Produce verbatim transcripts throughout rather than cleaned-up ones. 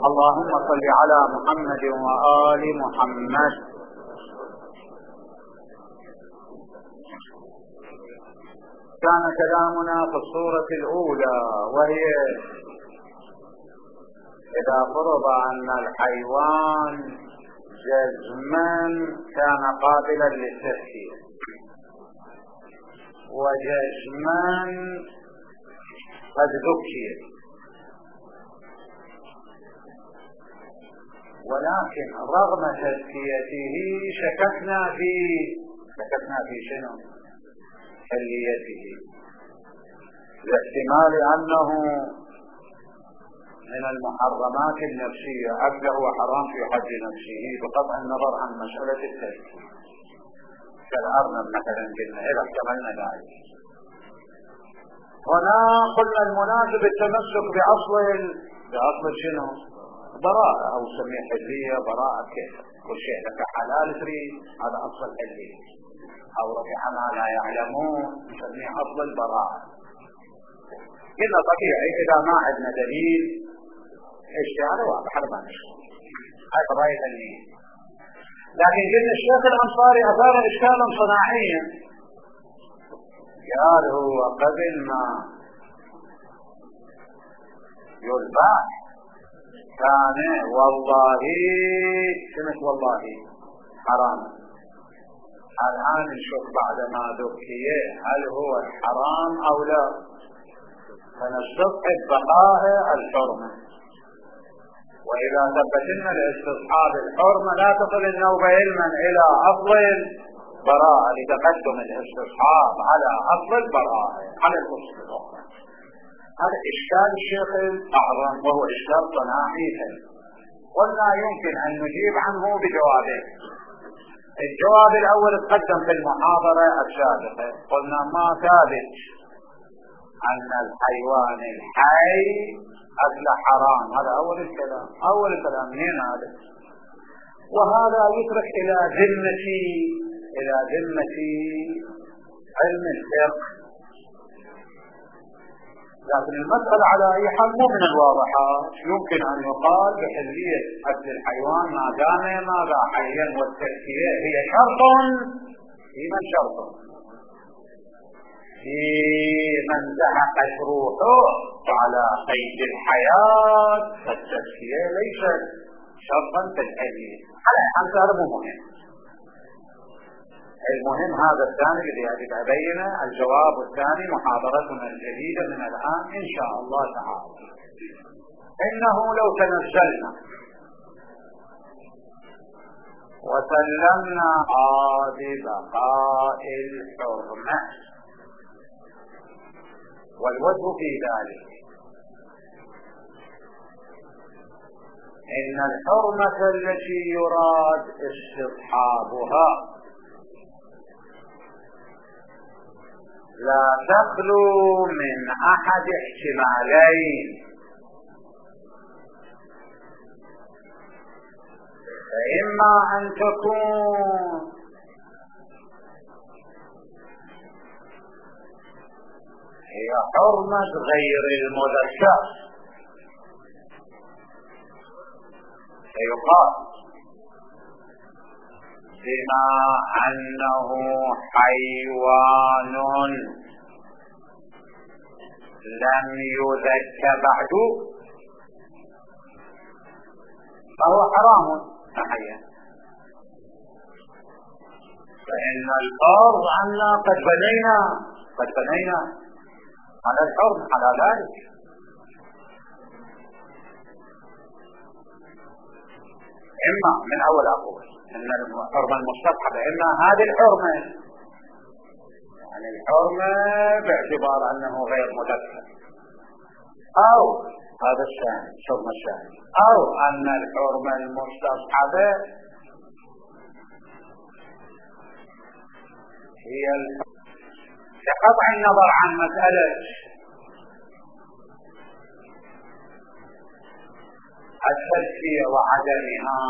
اللهم صل على محمد وآل محمد. كان كلامنا في الصورة الأولى، وهي إذا فرض أن الحيوان جزما كان قابلا للتفكير وجزما قد ذكر، ولكن رغم تزكيته شككنا في شككنا في شنو؟ حليته، لاحتمال أنه من المحرمات النفسية أكله وحرام في حد نفسه بقطع النظر عن مسألة التزكية، كالأرنب مثلا قلنا إذا احتملنا ذلك. هنا قلنا المناسب التمسك بأصل بأصل شنو؟ براءة، أو سميه حلية، براءة كيف كل شيء لك حلال تريد، هذا أصل الحلية، أو رفع ما لا يعلمون نسميه أصل البراءة. قلنا طبيعي إذا ما عندنا دليل اجتهاد واضح هذا ما نشوف، هاي قضايا النية. لكن قلنا الشيخ الأنصاري أثار إشكالا صناعيا، قال هو قبل ما يذبح كان والله شنو والله حرام، الآن نشوف بعد ما ذكي هل هو حرام أو لا، فنستصحب بقاء الحرمة. وإذا ثبتنا الاستصحاب الحرمة لا تصل النوبة علما إلى أصل البراءة لتقدم الاستصحاب على أصل البراءة على الأصل الأخرى. هذا إشكال الشيخ الأعظم، وهو إشكال صناعي. قلنا يمكن أن نجيب عنه بجوابين. الجواب الأول تقدم في المحاضرة السابقة، قلنا ما ثابت أن الحيوان الحي أكل حرام، هذا أول الكلام. أول الكلام منين هذا؟ وهذا يترك إلى ذمة إلى ذمة علم الفقه، لكن المسألة على أي حال مو من الواضحات. يمكن أن يقال بحلية أكل الحيوان ما دام ماذا حيا، والتزكية هي شرط في من شرط في من زهقت روحه على قيد الحياة، فالتزكية ليست شرطا في الحلية. على حال هذا مو مهم. المهم هذا الثاني الذي أجب أبينه، الجواب الثاني محاضرتنا الجديدة من الآن إن شاء الله تعالى. إنه لو تنزلنا وسلمنا ببقاء الحرمة، والوجه في ذلك إن الحرمة التي يراد استصحابها لا تخلو من أحد احتمالين، فإما أن تكون هي حرمة غير المذكر، فيقال بما أنه حيوان لم يذك بعد فهو حرام تحيا. فإن الفرض عنا قد بنينا قد بنينا على الحرم على ذلك. إما من أول أقول إن الحرمة المستصحبة إما هذه الحرمة، يعني الحرمة باعتبار أنه غير مذكر، أو هذا الثاني الحرمة الثاني، أو أن الحرمة المستصحبة هي بقطع النظر عن مسألة التزكية وعدمها،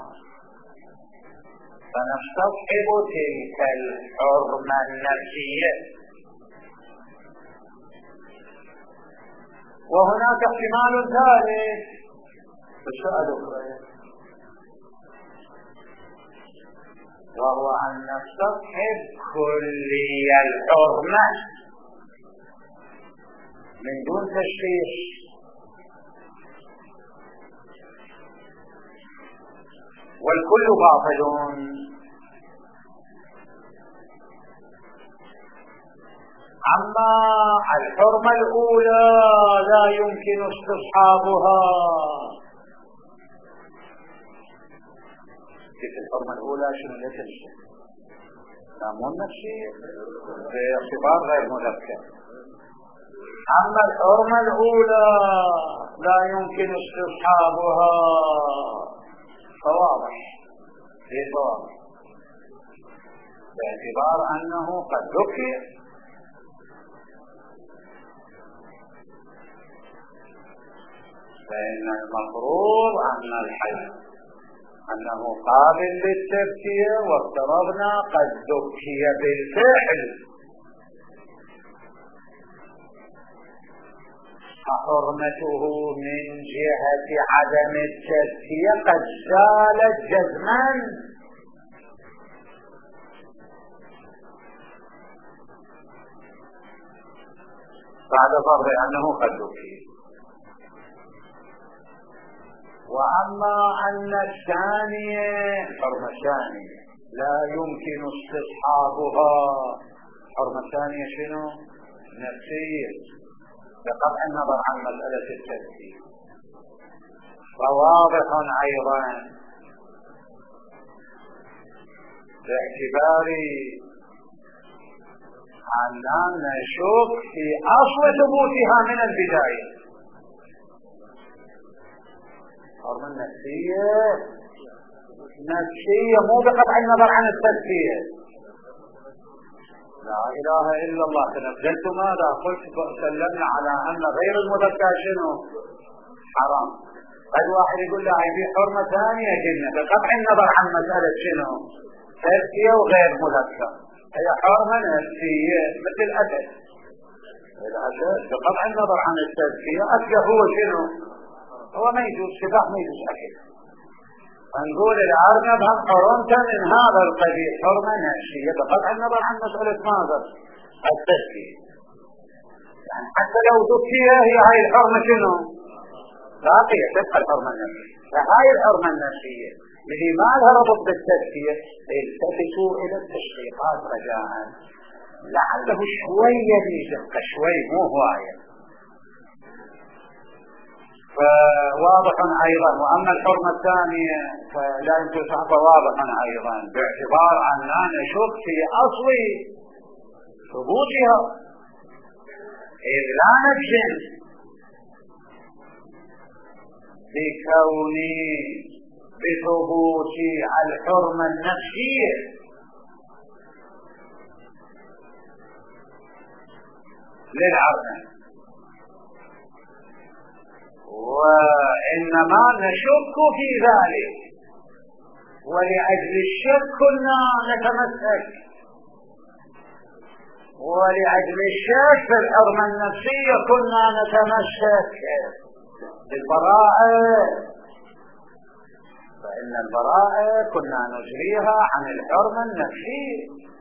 فنستصحب تلك الحرمة النفسية. وهناك احتمال ثالث السؤال أخرى وهو أن نستصحب كلي الحرمة من دون تشخيص، والكل باطل. أما الحرمة الأولى لا يمكن استصحابها. كيف الحرمة الأولى؟ شنو ليش الشيء؟ لا مو نفسي باعتبار غير مذكر. أما الحرمة الأولى لا يمكن استصحابها فواضح، هي واضح باعتبار أنه قد ذكر فإن المفروض أن الحي أنه قابل للتذكية، وافترضنا قد ذكي بالفعل، فحرمته من جهة عدم التذكية قد زالت جزما. بعد فرض أنه قد ذكي. وأما أن الثانية حرمة ثانية لا يمكن استصحابها، حرمة ثانية شنو؟ نفسية بقطع النظر عن مسألة التذكير. فواضح أيضا باعتبار أننا نشك في أصل ثبوتها من البداية. حرمة نفسية نفسية مو بقطع النظر عن التذكير. لا إله إلا الله. تنزلت ماذا قلت؟ سلمنا على أن غير المذكر شنو؟ حرام. قد واحد يقول لا في حرمة ثانية جنة بقطع النظر عن مسألة شنو؟ تذكية وغير مذكر. هي حرمة نفسية مثل الأسد. الأسد بقطع النظر عن التذكية أسد هو شنو؟ هو ما يجوز سباح، ما يجوز أكل. فنقول الأرنب هم حرمت من هذا القبيل حرمة نفسية بقطع النظر عن مسألة ماذا؟ التذكية. يعني حتى لو ذكية هي هاي الحرمة شنو؟ باقية تبقى الحرمة النفسية. فهاي الحرمة النفسية اللي ما لها ربط بالتذكية التفتوا إلى التشقيقات رجاء لعله شوية بيدق شوي مو هواية. فواضح أيضا. وأما الحرمة الثانية فلا يمكن صحبة واضحا أيضا باعتبار أننا نشك في أصل ثبوتها، إذ لا نجزم بكون بثبوت الحرمة النفسية للعرض، وإنما نشك في ذلك. ولأجل الشك كنا نتمسك، ولأجل الشك في الحرمة النفسية كنا نتمسك بالبراءة، فإن البراءة كنا نجريها عن الحرمة النفسية.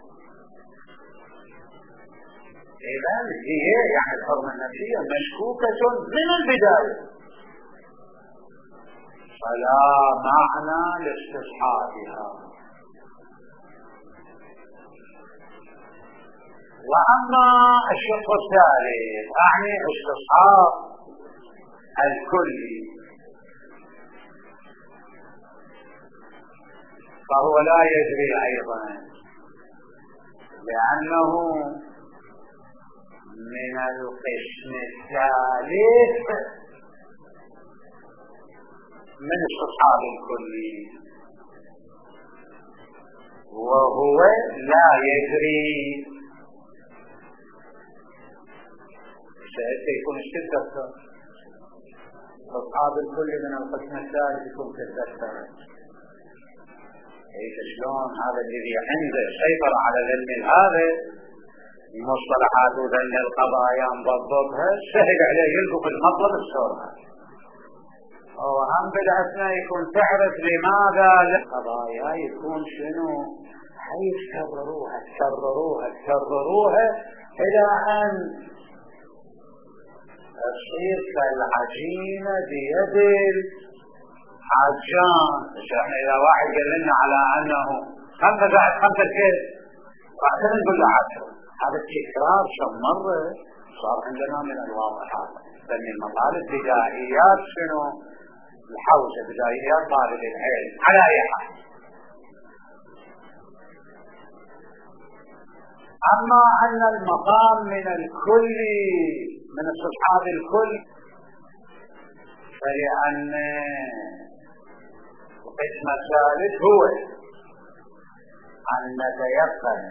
إذا هي يعني الحرمة النفسية مشكوكة من البداية، فلا معنى لاستصحابها. وأما الشق الثالث أعني استصحاب الكلي، فهو لا يجري أيضا، لأنه من القسم الثالث من استصحاب الكلي، وهو لا يجري. سيكون الشدة استصحاب الكلي من القسم الثالث يكون كالدكتور. ايش شلون هذا الذي عنده سيطر على العلم هذا مصطلحات وذن القضايا مضبطها سهل عليه يلقوا في المطلب السورة. وهم بالأثناء يكون تعرف لماذا القضايا يكون شنو هاي تكرروها تكرروها تكرروها إلى أن تصير كالعجينة بيد العجان. احنا إذا واحد قال لنا على أنه خمسة زائد خمسة كيف راح نقول له عشرة، هذا التكرار كم مرة صار عندنا من الواضحات. بل المطالب بدائيات شنو الحوزة بدائيات طالب العلم على أي حال. أما أن المقام من الكل من استصحاب الكل فلأن القسم الثالث هو أن نتيقن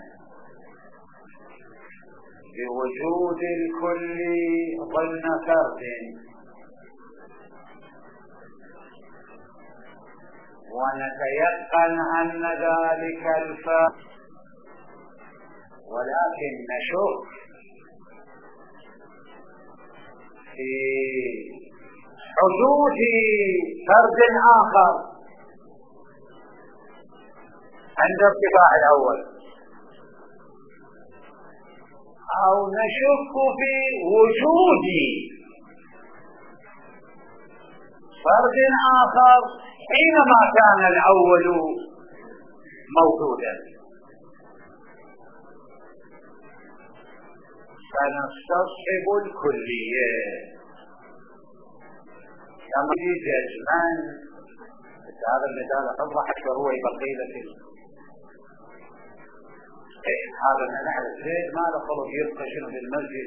بوجود الكل ضمن فرد ونتيقن أن ذلك الفرد، ولكن نشوف في حدود فرد آخر عند ارتفاع الأول، أو نشك في وجود فرد آخر حينما كان الأول موجودا، فنستصحب الكلية. لما يجي أجمان هذا المثال أوضح أكثر هو يبقي لك إيه هذا من نعرف زيد ما لخلق يبقى شنو في المسجد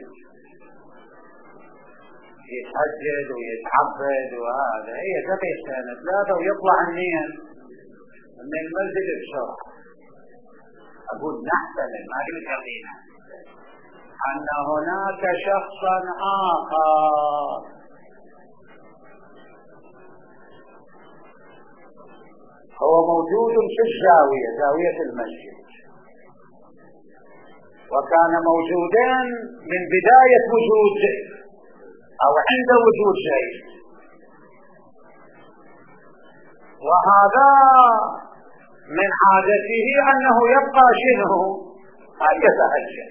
يتهجد ويتعبد وهذا هي تقي سنة ثلاثة ويطلع النية من المسجد بسرعة. أقول نحتمل ما باليقين أن هناك شخصا آخر هو موجود في الزاوية زاوية المسجد، وكان موجودا من بداية وجود زيد أو عند وجود زيد، وهذا من عادته أنه يبقى شنو أن يتهجد.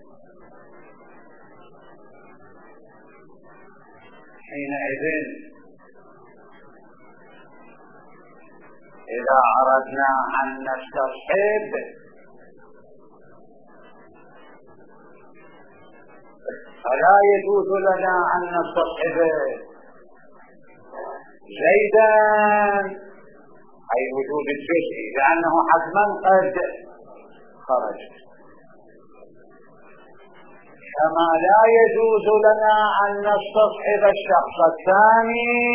حينئذ إذا أردنا أن نستصحب فلا يجوز لنا أن نستصحب زيدا أي وجود الجزء لأنه حتما قد خرج، كما لا يجوز لنا أن نستصحب الشخص الثاني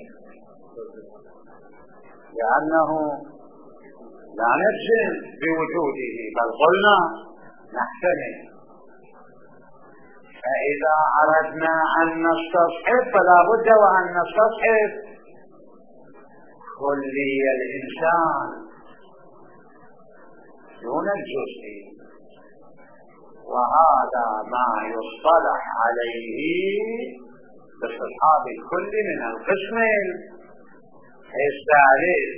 لأنه لا نجزم بوجوده بل قلنا نحتمل. فإذا أردنا أن نستصحب فلا بد وأن نستصحب كلي الإنسان دون الجزء، وهذا ما يصطلح عليه باستصحاب الكل من القسم الثالث.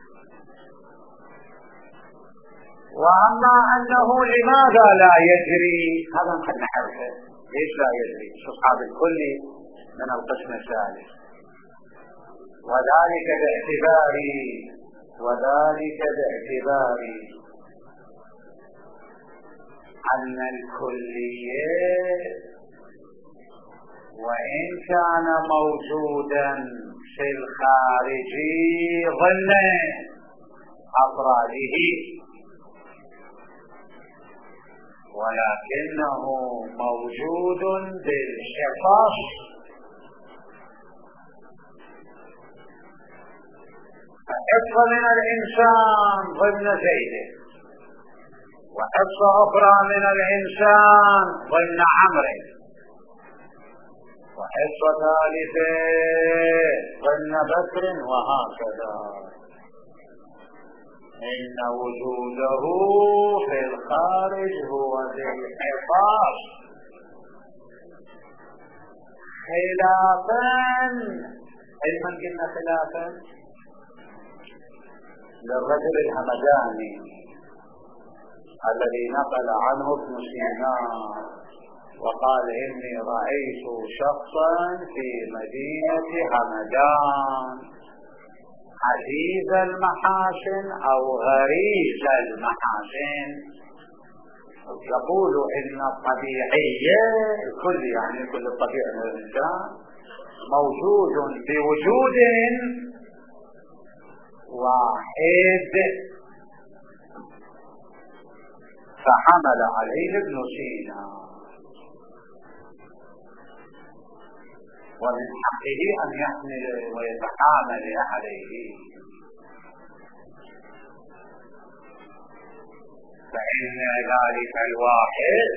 وأما أنه لماذا لا يجري هذا قد نعرفه ليش لا يجري استصحاب الكل من القسم الثالث، وذلك باعتبار وذلك باعتبار أن الكلية وإن كان موجودا في الخارج ضمن أفراده ولكنه موجود بالحفاظ حصة من الإنسان ضمن زيده، وحصة أخرى من الإنسان ضمن عمره، وحصة ثالثة ضمن بكر، وهكذا. إن وجوده في الخارج هو بالحفاظ خلافا علما قلنا خلافا للرجل الهمداني الذي نقل عنه ابن سينا وقال إني رأيت شخصا في مدينة همدان عزيز المحاسن أو غريز المحاسن، يقول إن الطبيعية الكل يعني كل الطبيعي من الإنسان موجود بوجود واحد، فحمل عليه ابن سينا، ومن حقه أن يحمل ويتحامل عليه، فإن ذلك الواحد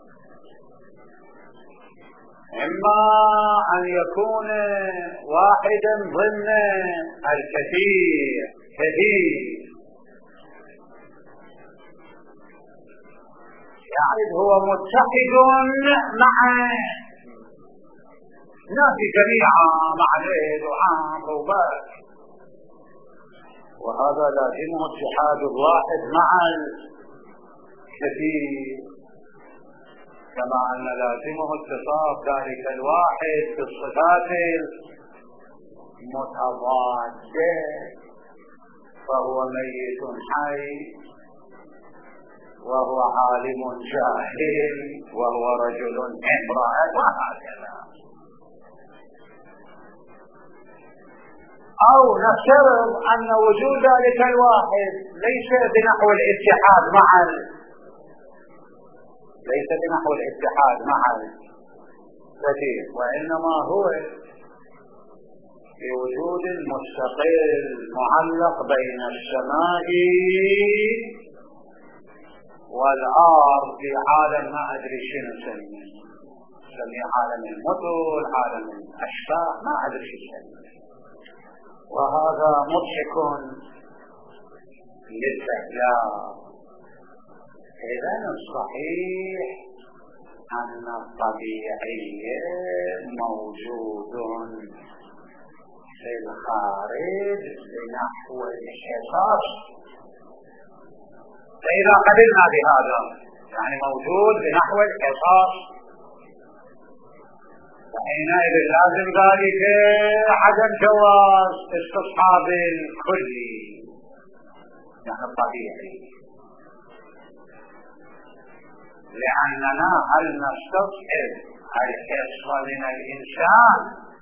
إما أن يكون واحدا ضمن الكثير كثير، يعني هو متحد مع الناس جميعا، مع ليل وعام وبرد، وهذا لازمه اتحاد الواحد مع الكثير، كما أن لازمه اتصاف ذلك الواحد بالصفات المتضادة، فهو ميت حي، وهو عالم جاهل، وهو رجل امرأة، وهكذا. أو نفترض أن وجود ذلك الواحد ليس بنحو الاتحاد مع ليس بنحو الاتحاد مع الكثير، وإنما هو بوجود مستقل معلق بين السماء والأرض، في عالم ما أدري شنو نسميه، نسميه عالم المثل، عالم الأشباح، ما أدري شو نسميه، وهذا مضحك للإعلام. إذن الصحيح أن الطبيعي موجود في الخارج بنحو الحصص، فإذا قبلنا بهذا يعني موجود بنحو الحصص، فحينئذ لازم ذلك عدم جواز استصحاب الكلي يعني الطبيعي، لأننا هل نستصحب الحصة من الإنسان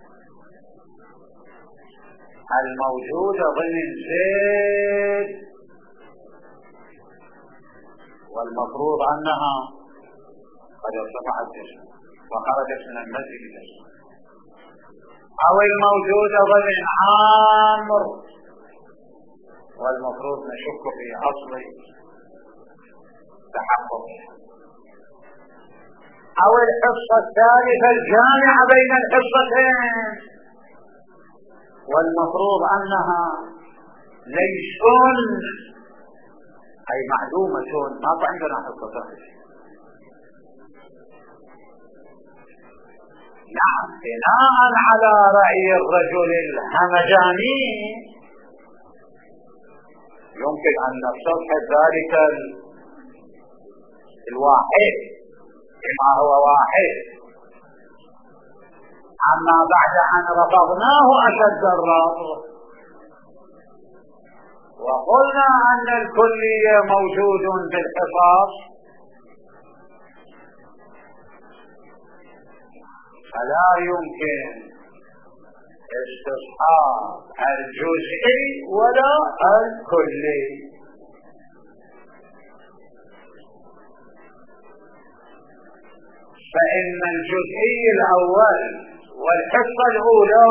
الموجودة ضمن زيد، والمفروض أنها قد ارتفعت جسم وخرجت من المسجد جسم، أو الموجودة ضمن عامر والمفروض نشك في أصل تحققها، أو الحصة الثالثة الجامعة بين الحصتين والمفروض أنها ليسون أي معلومة، ما عندنا حصة ثالثة. نعم، بناء على رأي الرجل الهمجاني يمكن أن نستصحب ذلك الواحد بما هو واحد، أما بعد أن رفضناه أشد الرفض وقلنا أن الكلية موجود بالحصص، فلا يمكن استصحاب الجزئي ولا الكلي. فإن الجزئي الأول والحصة الأولى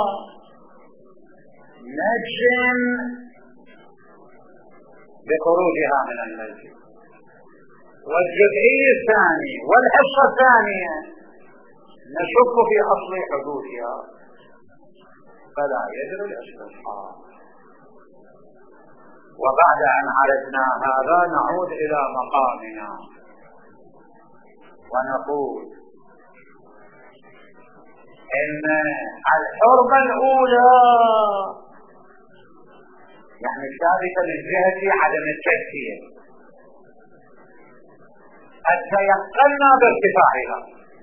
نجزم بخروجها من المسجد، والجزئي الثاني والحصة الثانية نشك في أصل حدوثها، فلا يجري الاستصحاب. وبعد أن عرفنا هذا نعود إلى مقامنا ونقول ان الحرمة الاولى يعني ثابتة من جهة عدم التجزية حتى يقلنا بارتفاعها،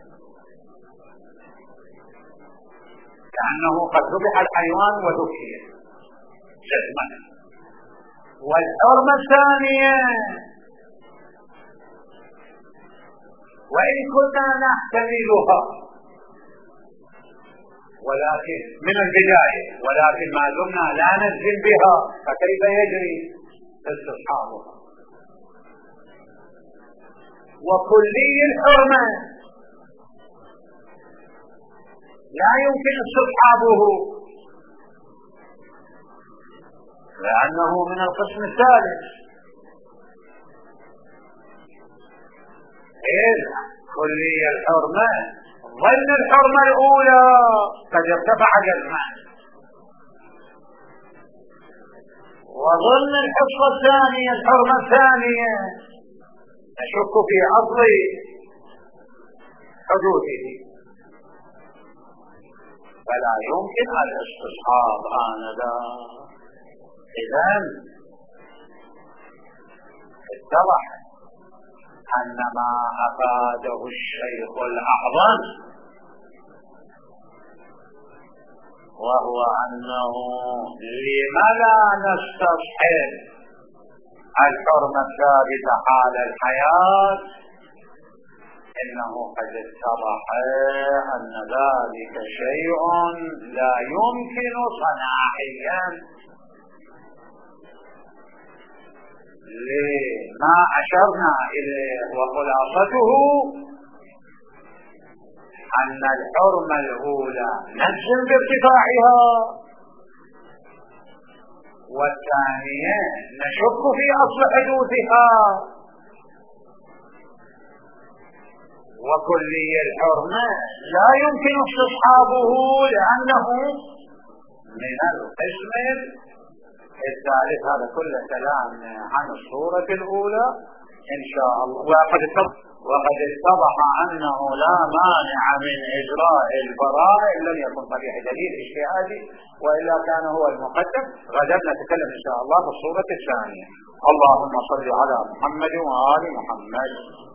كأنه قد ذبح الحيوان وذكي جسما. والحرمة الثانية وإن كنا نحتملها ولكن من البداية، ولكن ما دمنا لا نجزم بها فكيف يجري استصحابها؟ وكلي الحرمة لا يمكن استصحابه لأنه من القسم الثالث. إذ كلي الحرمة ظن الحرمة الأولى قد ارتفع جزما، وظن الحصة الثانية الحرمة الثانية نشك في أصل حدوثه، فلا يمكن الاستصحاب آنذاك. إذن اتضح أن ما أفاده الشيخ الأعظم وهو أنه لما لا نستصحب الحرمة الثابتة حال الحياة، إنه قد اتضح أن ذلك شيء لا يمكن صناعيا لما أشرنا إليه، وخلاصته أن الحرمة الأولى نجزم بارتفاعها، والثانية نشك في أصل حدوثها، وكلي الحرمة لا يمكن استصحابه لأنه من القسم الثالث. هذا كله كلام عن الصورة الأولى إن شاء الله. وقد وقد اتضح أنه لا مانع من إجراء البراء إن لم يكن صريح دليل اجتهادي، وإلا كان هو المقدم. غدا نتكلم إن شاء الله في الصورة الثانية. اللهم صل على محمد وآل محمد.